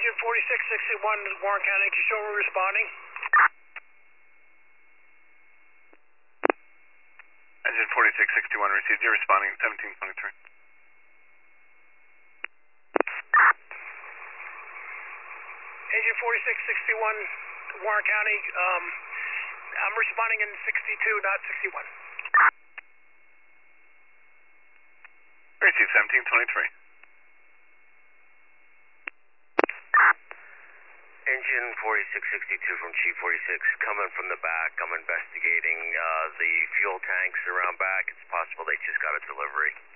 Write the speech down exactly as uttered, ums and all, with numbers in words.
Engine forty-six sixty-one, Warren County, Kishover responding. Engine forty-six sixty-one received, you're responding seventeen twenty-three. Engine forty-six sixty-one, Warren County, um, I'm responding in sixty-two, not sixty-one. Received seventeen twenty-three. Engine forty-six sixty-two from Chief forty-six, coming from the back. I'm investigating uh, the fuel tanks around back. It's possible they just got a delivery.